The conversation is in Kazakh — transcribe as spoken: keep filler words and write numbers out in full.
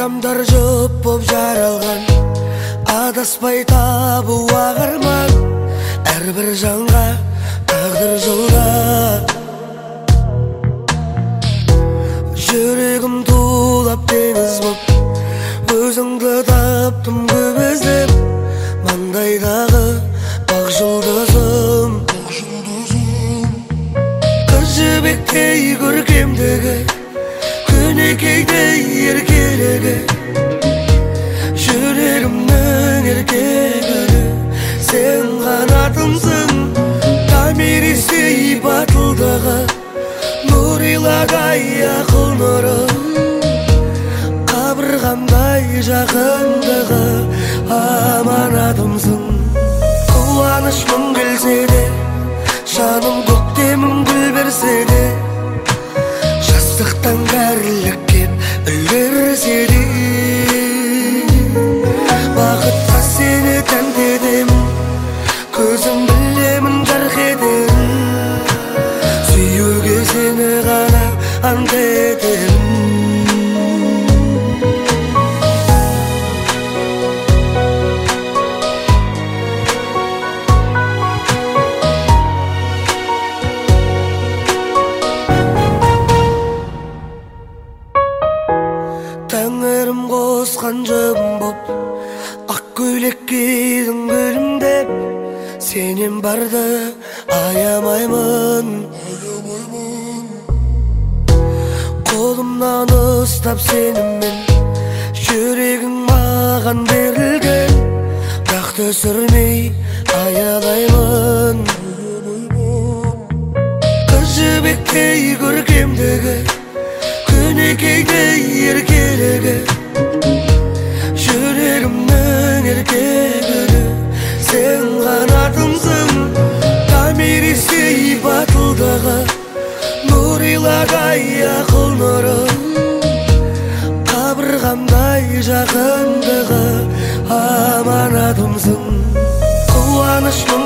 Адамдар жұп боп жаралған, адаспай табу ағарман. Әрбір жанға тағдыр жолда. Жүрегім тулап теңіз боп, өзіңді таптым көп іздеп. Маңдайдағы бақ жұлдызым, қыз жібектей көркемдігі, көнекейдей еркелігі. Жүрегімнің еркегүлі, сен қанатымсың. Томиристей батылдығы, нұр илагай ақыл нұры. Қабырғамдай жақындығы, аманатымсың. Қуаныш мың келсе де, жаным көктемім гүл берсе де, жастықтан кәрілік кеп үлгерсе де, бақытқа сені тәнті етемін, көзім білемін жарқ етемін. Сүйуге сені ғана ант етемін. Тәңірім қосқан жұбым боп, ақ көйлек кидің гүлім деп. Сенен барды аямаймын, қолымнан ұстап сеніммен, жүрегің маған берілген. Бірақ түсірмей аялаймын. Қыз жібектей көркемдігі, көнекейдей еркелігі. Жүрегімнің еркегүлі, сен қанатымсың. Томиристей батылдығы, нұр илагай ақыл нұры. Қабырғамдай жақындығы, аманатымсың. Қуаныш мың